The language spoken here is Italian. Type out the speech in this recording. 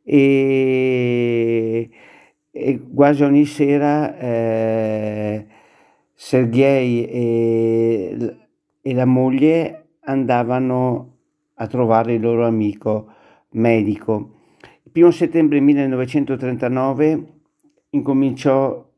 e quasi ogni sera Sergej e la moglie andavano a trovare il loro amico medico. Il 1° settembre 1939 incominciò